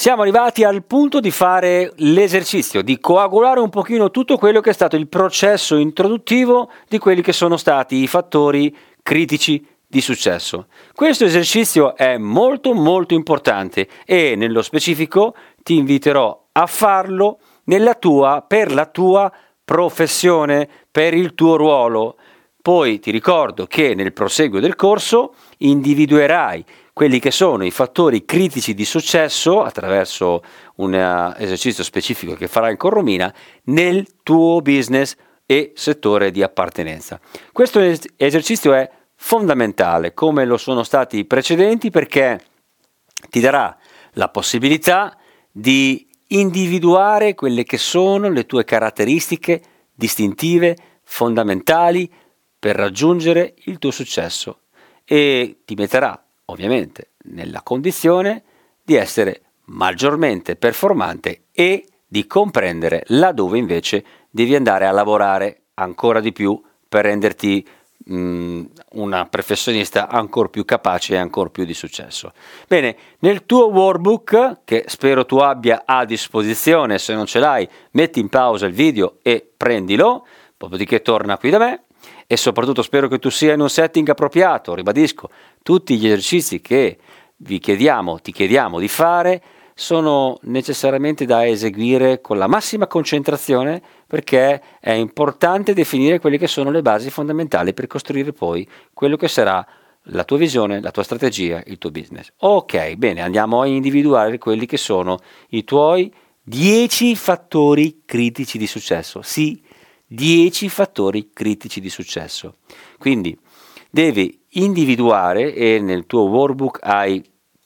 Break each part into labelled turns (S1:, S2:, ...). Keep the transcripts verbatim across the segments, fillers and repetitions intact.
S1: siamo arrivati al punto di fare l'esercizio, di coagulare un pochino tutto quello che è stato il processo introduttivo di quelli che sono stati i fattori critici di successo. Questo esercizio è molto molto importante e nello specifico ti inviterò a farlo nella tua, per la tua professione, per il tuo ruolo. Poi ti ricordo che nel proseguo del corso individuerai quelli che sono i fattori critici di successo attraverso un esercizio specifico che farai con Romina nel tuo business e settore di appartenenza. Questo esercizio è fondamentale, come lo sono stati i precedenti, perché ti darà la possibilità di individuare quelle che sono le tue caratteristiche distintive, fondamentali per raggiungere il tuo successo e ti metterà ovviamente nella condizione di essere maggiormente performante e di comprendere laddove invece devi andare a lavorare ancora di più per renderti mh, una professionista ancora più capace e ancora più di successo. Bene, nel tuo workbook, che spero tu abbia a disposizione, se non ce l'hai metti in pausa il video e prendilo, dopodiché torna qui da me. E soprattutto spero che tu sia in un setting appropriato. Ribadisco, tutti gli esercizi che vi chiediamo, ti chiediamo di fare sono necessariamente da eseguire con la massima concentrazione, perché è importante definire quelle che sono le basi fondamentali per costruire poi quello che sarà la tua visione, la tua strategia, il tuo business. Ok, bene, andiamo a individuare quelli che sono i tuoi dieci fattori critici di successo. Sì, dieci fattori critici di successo. Quindi devi individuare, e nel tuo workbook hai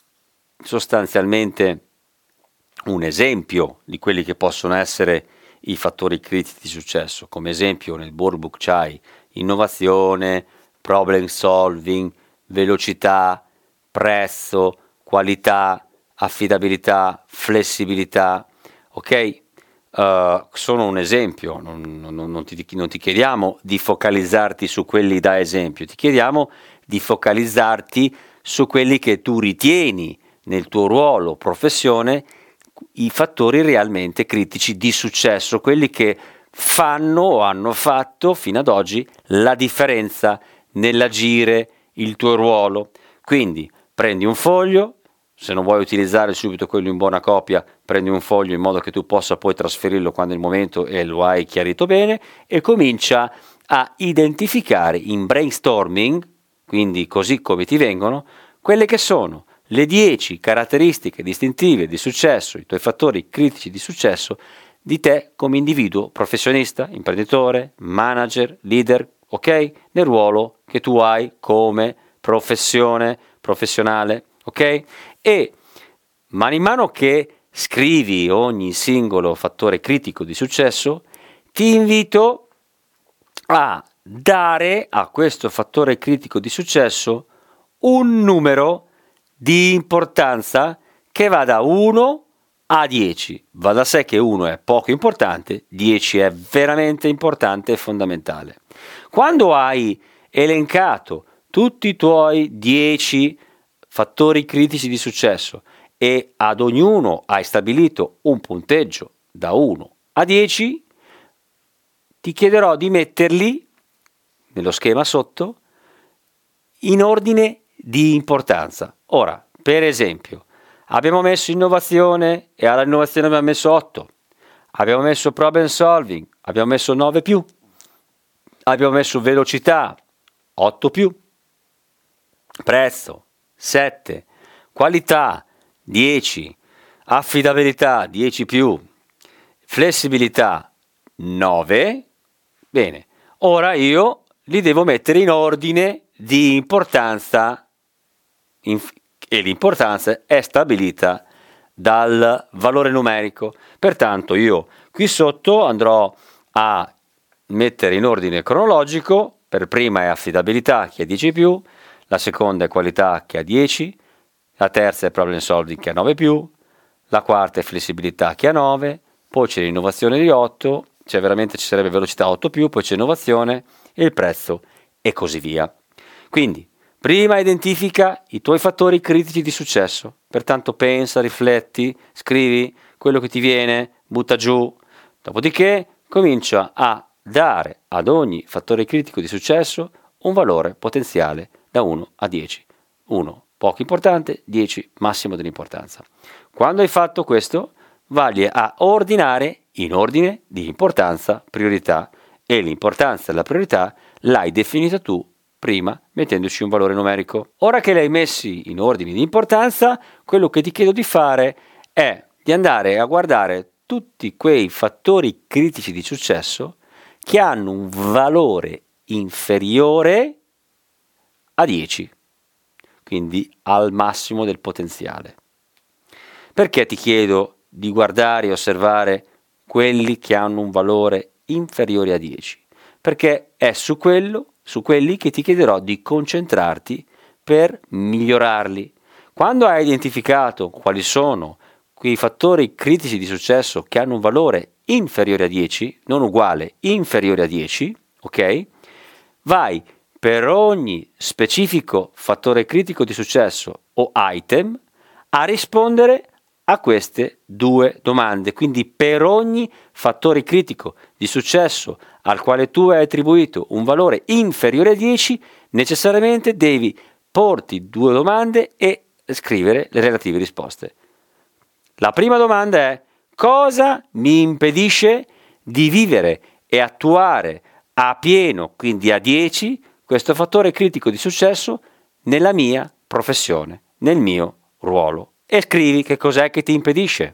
S1: sostanzialmente un esempio di quelli che possono essere i fattori critici di successo. Come esempio nel workbook c'hai innovazione, problem solving, velocità, prezzo, qualità, affidabilità, flessibilità, ok? Uh, sono un esempio, non, non, non, ti, non ti chiediamo di focalizzarti su quelli da esempio, ti chiediamo di focalizzarti su quelli che tu ritieni nel tuo ruolo, professione, i fattori realmente critici di successo, quelli che fanno o hanno fatto fino ad oggi la differenza nell'agire il tuo ruolo. Quindi prendi un foglio. Se non vuoi utilizzare subito quello in buona copia, prendi un foglio in modo che tu possa poi trasferirlo quando è il momento e lo hai chiarito bene, e comincia a identificare in brainstorming, quindi così come ti vengono, quelle che sono le dieci caratteristiche distintive di successo, i tuoi fattori critici di successo di te come individuo, professionista, imprenditore, manager, leader, ok? Nel ruolo che tu hai come professione, professionale, ok? E mano in mano che scrivi ogni singolo fattore critico di successo, ti invito a dare a questo fattore critico di successo un numero di importanza che va da uno a dieci. Va da sé che uno è poco importante, dieci è veramente importante e fondamentale. Quando hai elencato tutti i tuoi dieci fattori critici di successo e ad ognuno hai stabilito un punteggio da uno a dieci, ti chiederò di metterli nello schema sotto in ordine di importanza. Ora, per esempio, abbiamo messo innovazione e all'innovazione abbiamo messo otto, abbiamo messo problem solving, abbiamo messo nove più, abbiamo messo velocità, otto più, prezzo, sette, qualità, dieci, affidabilità, dieci più, flessibilità, nove. Bene, ora io li devo mettere in ordine di importanza e l'importanza è stabilita dal valore numerico. Pertanto io qui sotto andrò a mettere in ordine cronologico. Per prima è affidabilità che ha dieci più, la seconda è qualità che ha dieci, la terza è problem solving che ha nove più, la quarta è flessibilità che ha nove, poi c'è l'innovazione di otto, cioè veramente ci sarebbe velocità otto più, poi c'è innovazione e il prezzo e così via. Quindi Prima identifica i tuoi fattori critici di successo, pertanto pensa, rifletti, scrivi quello che ti viene, butta giù, dopodiché comincia a dare ad ogni fattore critico di successo un valore potenziale da uno a dieci. uno poco importante, dieci massimo dell'importanza. Quando hai fatto questo, vai a ordinare in ordine di importanza, priorità, e l'importanza e la priorità l'hai definita tu prima mettendoci un valore numerico. Ora che li hai messi in ordine di importanza, quello che ti chiedo di fare è di andare a guardare tutti quei fattori critici di successo che hanno un valore inferiore a dieci, quindi al massimo del potenziale. Perché ti chiedo di guardare e osservare quelli che hanno un valore inferiore a dieci? Perché è su quello su quelli che ti chiederò di concentrarti per migliorarli. Quando hai identificato quali sono quei fattori critici di successo che hanno un valore inferiore a dieci, non uguale, inferiore a dieci, ok? Vai per ogni specifico fattore critico di successo o item a rispondere a queste due domande. Quindi per ogni fattore critico di successo al quale tu hai attribuito un valore inferiore a dieci, necessariamente devi porti due domande e scrivere le relative risposte. La prima domanda è: cosa mi impedisce di vivere e attuare a pieno, quindi a dieci, questo fattore critico di successo nella mia professione, nel mio ruolo? E scrivi che cos'è che ti impedisce.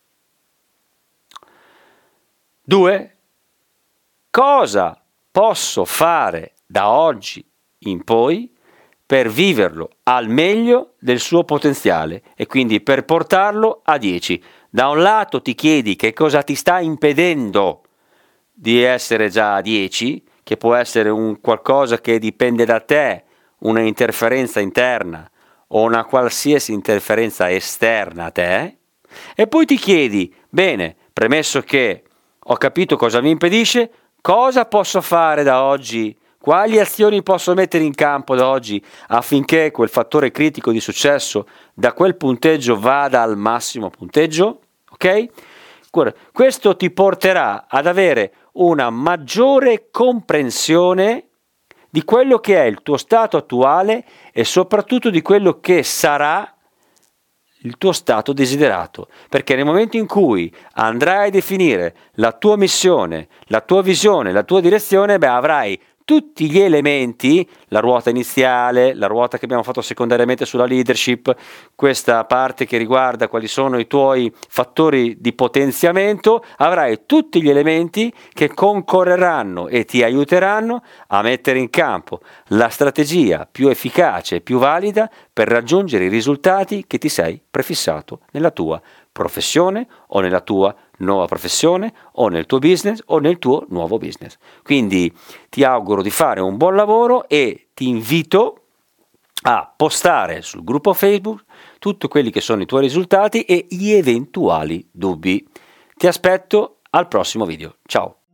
S1: Due, cosa posso fare da oggi in poi per viverlo al meglio del suo potenziale e quindi per portarlo a dieci. Da un lato ti chiedi che cosa ti sta impedendo di essere già a dieci, che può essere un qualcosa che dipende da te, una interferenza interna o una qualsiasi interferenza esterna a te, e poi ti chiedi, bene, premesso che ho capito cosa mi impedisce, cosa posso fare da oggi? Quali azioni posso mettere in campo da oggi affinché quel fattore critico di successo da quel punteggio vada al massimo punteggio? Ok? Questo ti porterà ad avere una maggiore comprensione di quello che è il tuo stato attuale e soprattutto di quello che sarà il tuo stato desiderato, perché nel momento in cui andrai a definire la tua missione, la tua visione, la tua direzione, beh, avrai tutti gli elementi, la ruota iniziale, la ruota che abbiamo fatto secondariamente sulla leadership, questa parte che riguarda quali sono i tuoi fattori di potenziamento, avrai tutti gli elementi che concorreranno e ti aiuteranno a mettere in campo la strategia più efficace e più valida per raggiungere i risultati che ti sei prefissato nella tua professione o nella tua nuova professione o nel tuo business o nel tuo nuovo business. Quindi ti auguro di fare un buon lavoro e ti invito a postare sul gruppo Facebook tutti quelli che sono i tuoi risultati e gli eventuali dubbi. Ti aspetto al prossimo video. Ciao!